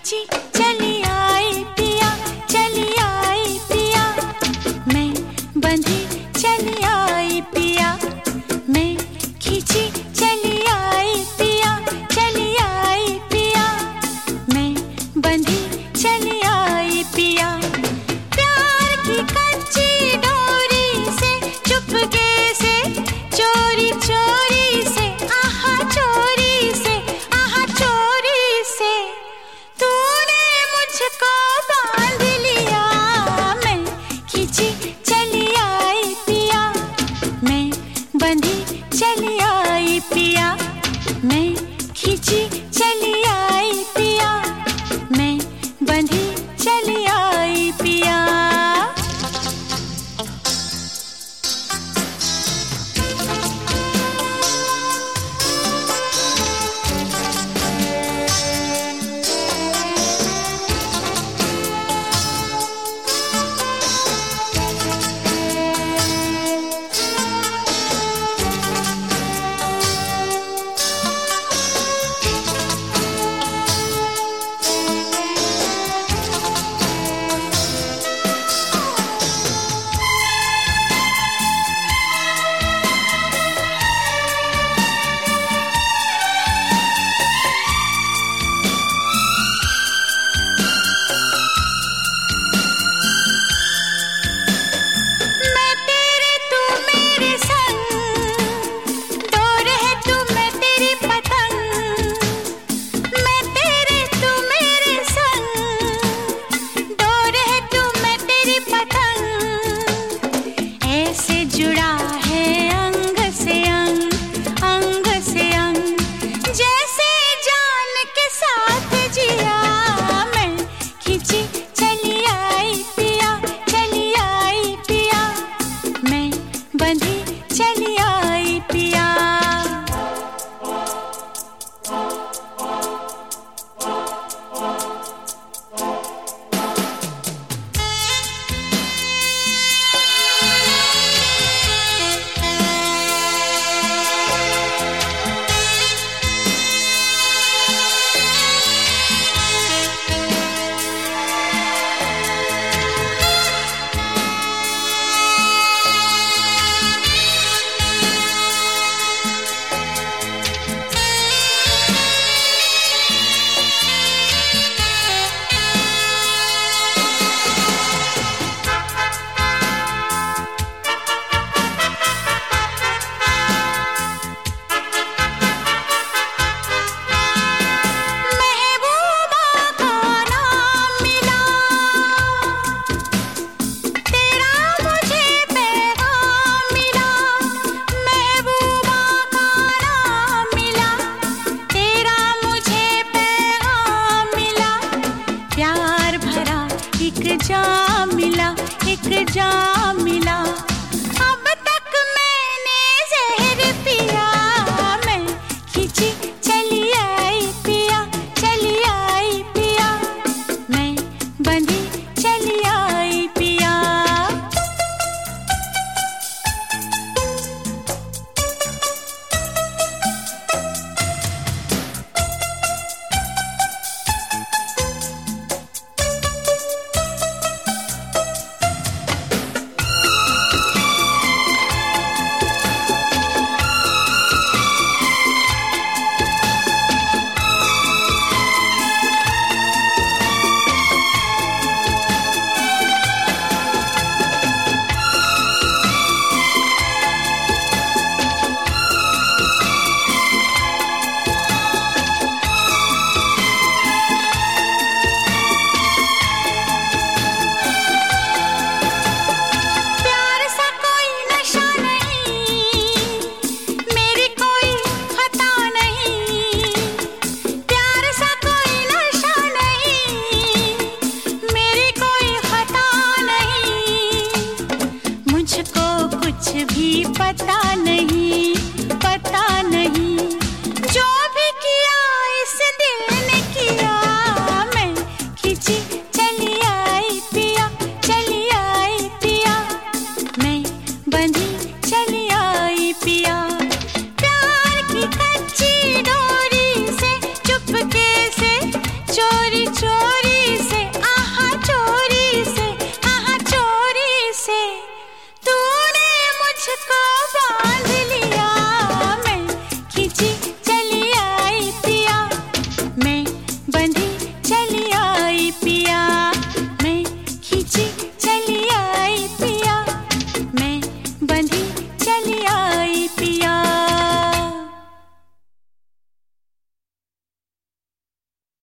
खींची चली आई पिया, चली आई पिया, मैं बंधी चली आई पिया, मैं खींची चली आई पिया, चली आई पिया, मैं बंधी चली आई पिया। प्यार की कच्ची डोरी से चुपके से चोरी चोरी से आहा चोरी से आहा चोरी से तूने मुझको बांध लिया। मैं खींची चली आई पिया, मैं बंधी चली आई पिया, मैं खींची चली आई पिया, मैं बंधी चली आई पिया। जुड़ा है अंग से अंग, अंग से अंग, जैसे जान के साथ जिया। मैं खींची चली आई पिया, चली आई पिया, मैं बंधी चली आई पिया। एक जाम मिला, एक जाम मिला।